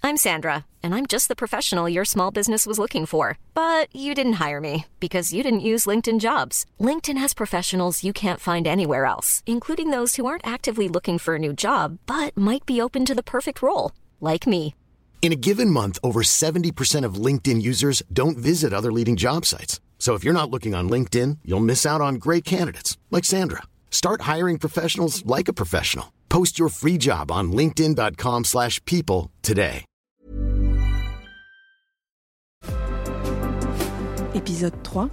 I'm Sandra, and I'm just the professional your small business was looking for. But you didn't hire me because you didn't use LinkedIn Jobs. LinkedIn has professionals you can't find anywhere else, including those who aren't actively looking for a new job, but might be open to the perfect role, like me. In a given month, over 70% of LinkedIn users don't visit other leading job sites. So if you're not looking on LinkedIn, you'll miss out on great candidates like Sandra. Start hiring professionals like a professional. Post your free job on linkedin.com/people today. Épisode 3.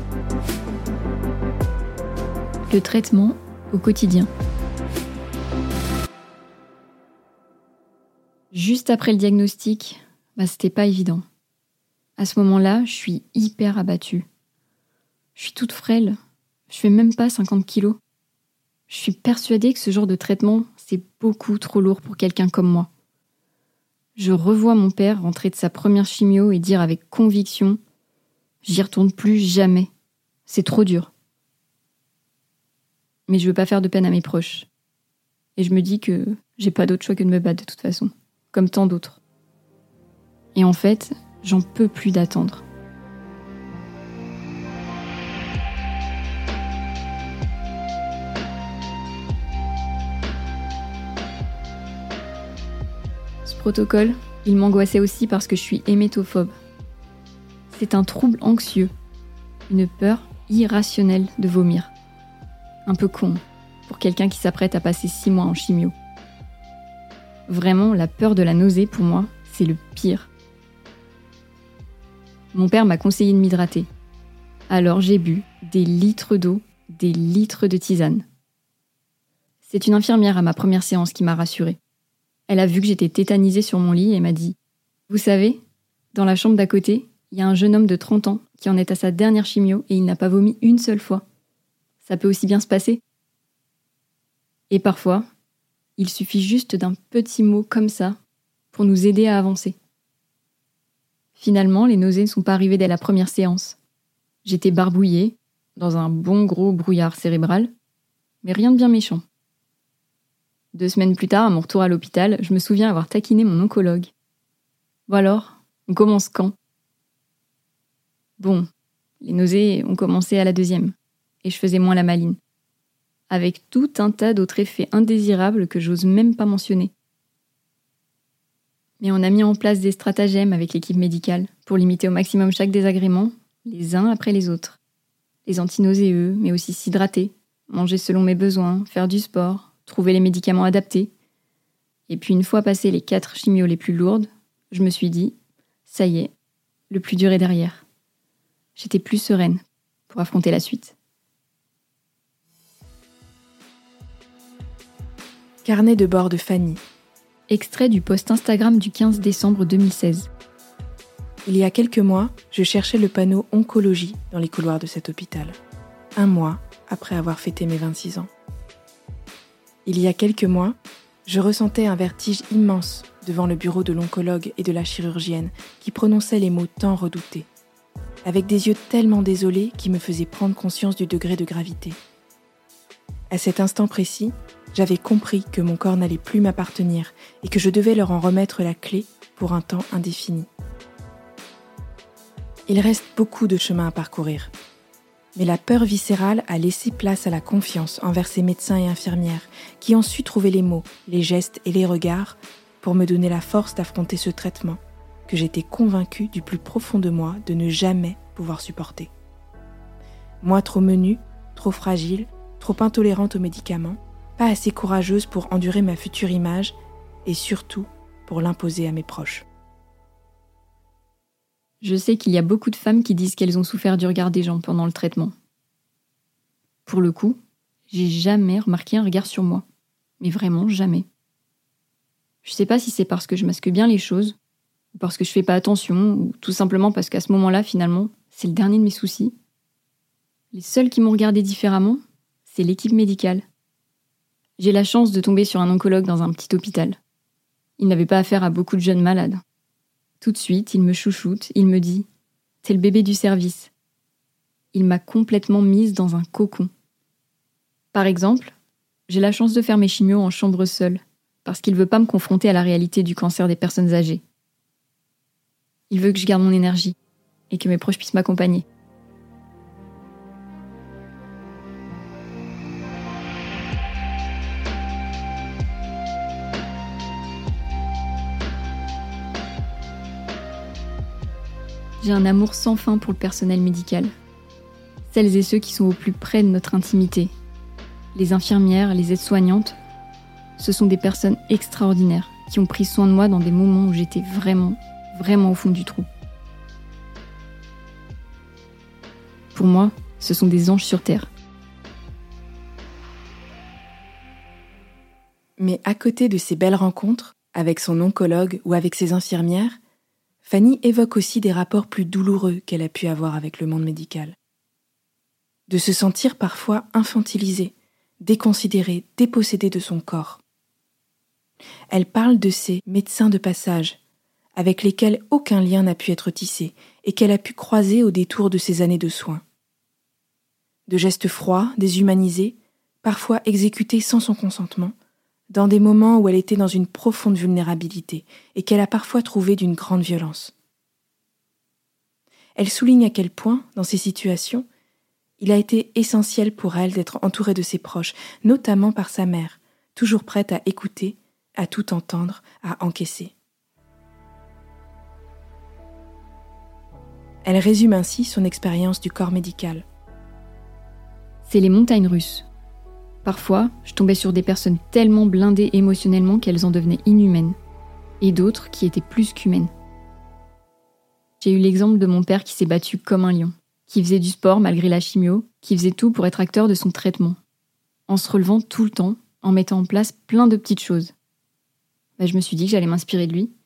Le traitement au quotidien. Juste après le diagnostic, c'était pas évident. À ce moment-là, je suis hyper abattue. Je suis toute frêle. Je fais même pas 50 kilos. Je suis persuadée que ce genre de traitement, c'est beaucoup trop lourd pour quelqu'un comme moi. Je revois mon père rentrer de sa première chimio et dire avec conviction « J'y retourne plus jamais. C'est trop dur. » Mais je veux pas faire de peine à mes proches. Et je me dis que j'ai pas d'autre choix que de me battre de toute façon, comme tant d'autres. Et en fait, j'en peux plus d'attendre. Ce protocole, il m'angoissait aussi parce que je suis hémétophobe. C'est un trouble anxieux, une peur irrationnelle de vomir. Un peu con pour quelqu'un qui s'apprête à passer 6 mois en chimio. Vraiment, la peur de la nausée, pour moi, c'est le pire. Mon père m'a conseillé de m'hydrater. Alors j'ai bu des litres d'eau, des litres de tisane. C'est une infirmière à ma première séance qui m'a rassurée. Elle a vu que j'étais tétanisée sur mon lit et m'a dit « Vous savez, dans la chambre d'à côté, il y a un jeune homme de 30 ans qui en est à sa dernière chimio et il n'a pas vomi une seule fois. Ça peut aussi bien se passer. » Et parfois, il suffit juste d'un petit mot comme ça pour nous aider à avancer. Finalement, les nausées ne sont pas arrivées dès la première séance. J'étais barbouillée, dans un bon gros brouillard cérébral, mais rien de bien méchant. 2 semaines plus tard, à mon retour à l'hôpital, je me souviens avoir taquiné mon oncologue. Bon alors, on commence quand ? Bon, les nausées ont commencé à la 2e, et je faisais moins la maline. Avec tout un tas d'autres effets indésirables que j'ose même pas mentionner. Mais on a mis en place des stratagèmes avec l'équipe médicale pour limiter au maximum chaque désagrément, les uns après les autres. Les antinauséeux, mais aussi s'hydrater, manger selon mes besoins, faire du sport, trouver les médicaments adaptés. Et puis une fois passé les 4 chimios les plus lourdes, je me suis dit, ça y est, le plus dur est derrière. J'étais plus sereine pour affronter la suite. Carnet de bord de Fanny. Extrait du post Instagram du 15 décembre 2016. Il y a quelques mois, je cherchais le panneau oncologie dans les couloirs de cet hôpital. 1 mois après avoir fêté mes 26 ans. Il y a quelques mois, je ressentais un vertige immense devant le bureau de l'oncologue et de la chirurgienne qui prononçaient les mots tant redoutés, avec des yeux tellement désolés qui me faisaient prendre conscience du degré de gravité. À cet instant précis, j'avais compris que mon corps n'allait plus m'appartenir et que je devais leur en remettre la clé pour un temps indéfini. Il reste beaucoup de chemin à parcourir. Mais la peur viscérale a laissé place à la confiance envers ces médecins et infirmières qui ont su trouver les mots, les gestes et les regards pour me donner la force d'affronter ce traitement que j'étais convaincue du plus profond de moi de ne jamais pouvoir supporter. Moi trop menue, trop fragile, trop intolérante aux médicaments, pas assez courageuse pour endurer ma future image et surtout pour l'imposer à mes proches. Je sais qu'il y a beaucoup de femmes qui disent qu'elles ont souffert du regard des gens pendant le traitement. Pour le coup, j'ai jamais remarqué un regard sur moi. Mais vraiment jamais. Je sais pas si c'est parce que je masque bien les choses, ou parce que je fais pas attention, ou tout simplement parce qu'à ce moment-là, finalement, c'est le dernier de mes soucis. Les seuls qui m'ont regardé différemment, c'est l'équipe médicale. J'ai la chance de tomber sur un oncologue dans un petit hôpital. Il n'avait pas affaire à beaucoup de jeunes malades. Tout de suite, il me chouchoute, il me dit « T'es le bébé du service ». Il m'a complètement mise dans un cocon. Par exemple, j'ai la chance de faire mes chimios en chambre seule, parce qu'il veut pas me confronter à la réalité du cancer des personnes âgées. Il veut que je garde mon énergie et que mes proches puissent m'accompagner. J'ai un amour sans fin pour le personnel médical. Celles et ceux qui sont au plus près de notre intimité. Les infirmières, les aides-soignantes, ce sont des personnes extraordinaires qui ont pris soin de moi dans des moments où j'étais vraiment, vraiment au fond du trou. Pour moi, ce sont des anges sur terre. Mais à côté de ces belles rencontres, avec son oncologue ou avec ses infirmières, Fanny évoque aussi des rapports plus douloureux qu'elle a pu avoir avec le monde médical. De se sentir parfois infantilisée, déconsidérée, dépossédée de son corps. Elle parle de ces médecins de passage, avec lesquels aucun lien n'a pu être tissé et qu'elle a pu croiser au détour de ses années de soins. De gestes froids, déshumanisés, parfois exécutés sans son consentement, dans des moments où elle était dans une profonde vulnérabilité et qu'elle a parfois trouvé d'une grande violence. Elle souligne à quel point, dans ces situations, il a été essentiel pour elle d'être entourée de ses proches, notamment par sa mère, toujours prête à écouter, à tout entendre, à encaisser. Elle résume ainsi son expérience du corps médical. C'est les montagnes russes. Parfois, je tombais sur des personnes tellement blindées émotionnellement qu'elles en devenaient inhumaines, et d'autres qui étaient plus qu'humaines. J'ai eu l'exemple de mon père qui s'est battu comme un lion, qui faisait du sport malgré la chimio, qui faisait tout pour être acteur de son traitement, en se relevant tout le temps, en mettant en place plein de petites choses. Je me suis dit que j'allais m'inspirer de lui.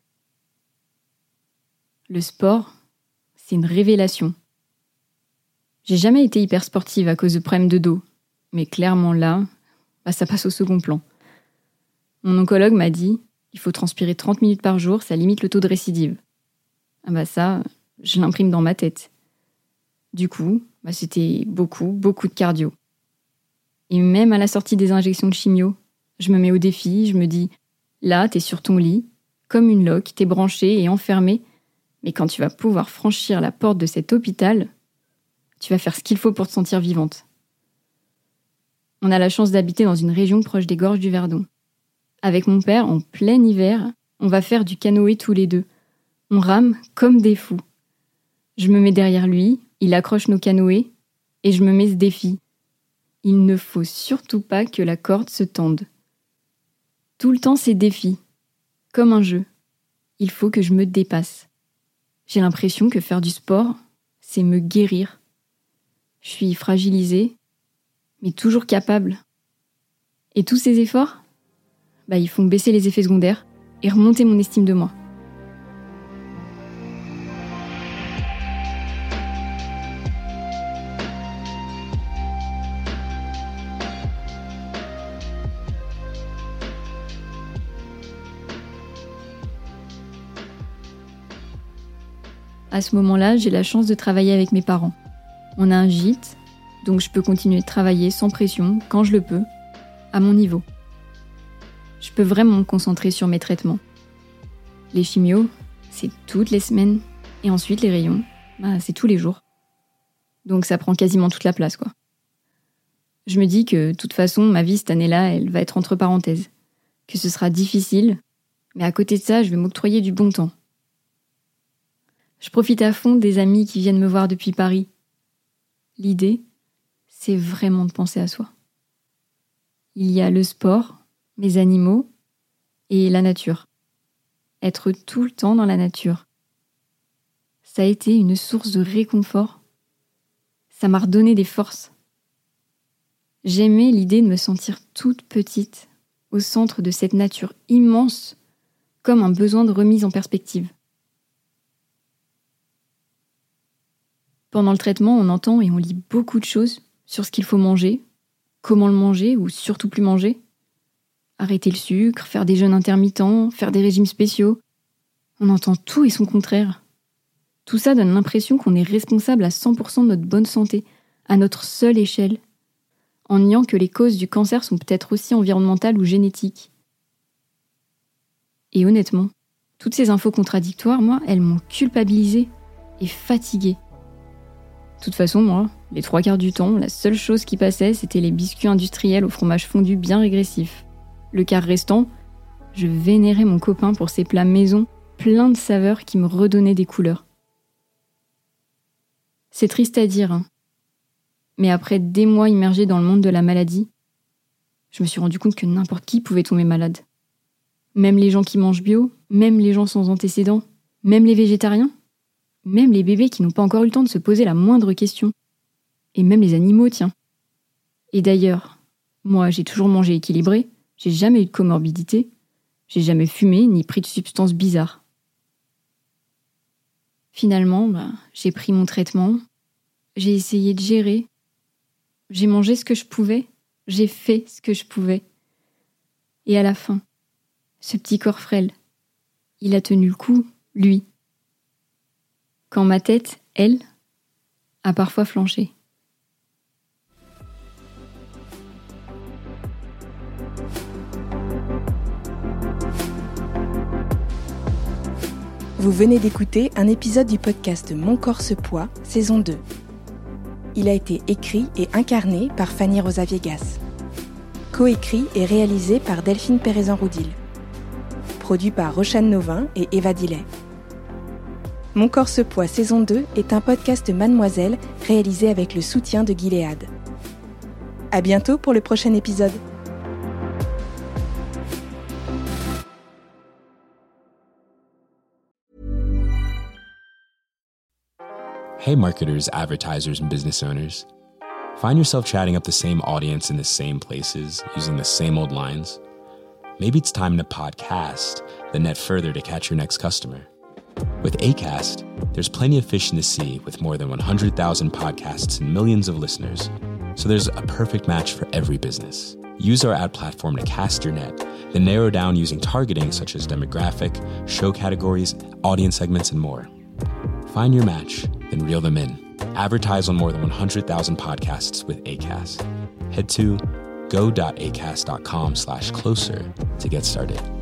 Le sport, c'est une révélation. J'ai jamais été hyper sportive à cause de problèmes de dos. Mais clairement là, ça passe au second plan. Mon oncologue m'a dit il faut transpirer 30 minutes par jour, ça limite le taux de récidive. Ça, je l'imprime dans ma tête. Du coup, c'était beaucoup de cardio. Et même à la sortie des injections de chimio, je me mets au défi, je me dis là, t'es sur ton lit, comme une loque, t'es branché et enfermé, mais quand tu vas pouvoir franchir la porte de cet hôpital, tu vas faire ce qu'il faut pour te sentir vivante. On a la chance d'habiter dans une région proche des gorges du Verdon. Avec mon père, en plein hiver, on va faire du canoë tous les deux. On rame comme des fous. Je me mets derrière lui, il accroche nos canoës, et je me mets ce défi. Il ne faut surtout pas que la corde se tende. Tout le temps, c'est défi. Comme un jeu. Il faut que je me dépasse. J'ai l'impression que faire du sport, c'est me guérir. Je suis fragilisée, mais toujours capable. Et tous ces efforts, ils font baisser les effets secondaires et remonter mon estime de moi. À ce moment-là, j'ai la chance de travailler avec mes parents. On a un gîte, donc je peux continuer de travailler sans pression, quand je le peux, à mon niveau. Je peux vraiment me concentrer sur mes traitements. Les chimios, c'est toutes les semaines, et ensuite les rayons, c'est tous les jours. Donc ça prend quasiment toute la place, quoi. Je me dis que, de toute façon, ma vie cette année-là, elle va être entre parenthèses. Que ce sera difficile, mais à côté de ça, je vais m'octroyer du bon temps. Je profite à fond des amis qui viennent me voir depuis Paris. L'idée, c'est vraiment de penser à soi. Il y a le sport, mes animaux et la nature. Être tout le temps dans la nature. Ça a été une source de réconfort. Ça m'a redonné des forces. J'aimais l'idée de me sentir toute petite, au centre de cette nature immense, comme un besoin de remise en perspective. Pendant le traitement, on entend et on lit beaucoup de choses sur ce qu'il faut manger, comment le manger ou surtout plus manger. Arrêter le sucre, faire des jeûnes intermittents, faire des régimes spéciaux. On entend tout et son contraire. Tout ça donne l'impression qu'on est responsable à 100% de notre bonne santé, à notre seule échelle, en niant que les causes du cancer sont peut-être aussi environnementales ou génétiques. Et honnêtement, Toutes ces infos contradictoires, moi, elles m'ont culpabilisée et fatiguée. De toute façon, moi, les 3/4 du temps, la seule chose qui passait, c'était les biscuits industriels au fromage fondu bien régressif. Le quart restant, je vénérais mon copain pour ses plats maison, pleins de saveurs qui me redonnaient des couleurs. C'est triste à dire, hein. Mais après des mois immergés dans le monde de la maladie, je me suis rendu compte que n'importe qui pouvait tomber malade. Même les gens qui mangent bio, même les gens sans antécédents, même les végétariens, même les bébés qui n'ont pas encore eu le temps de se poser la moindre question. Et même les animaux, tiens. Et d'ailleurs, moi j'ai toujours mangé équilibré, j'ai jamais eu de comorbidité, j'ai jamais fumé ni pris de substances bizarres. Finalement, j'ai pris mon traitement, j'ai essayé de gérer, j'ai mangé ce que je pouvais, j'ai fait ce que je pouvais. Et à la fin, ce petit corps frêle, il a tenu le coup, lui. Quand ma tête, elle, a parfois flanché. Vous venez d'écouter un épisode du podcast Mon corps se poids, saison 2. Il a été écrit et incarné par Fanny Rosa Viegas. Coécrit et réalisé par Delphine Pérezan-Roudil. Produit par Rochane Novin et Eva Dillet. Mon corps se poids, saison 2 est un podcast Mademoiselle réalisé avec le soutien de Gilead. À bientôt pour le prochain épisode. Hey marketers, advertisers, and business owners. Find yourself chatting up the same audience in the same places, using the same old lines? Maybe it's time to podcast, then net further to catch your next customer. With Acast, there's plenty of fish in the sea with more than 100,000 podcasts and millions of listeners. So there's a perfect match for every business. Use our ad platform to cast your net, then narrow down using targeting such as demographic, show categories, audience segments, and more. Find your match, then reel them in. Advertise on more than 100,000 podcasts with Acast. Head to go.acast.com/closer to get started.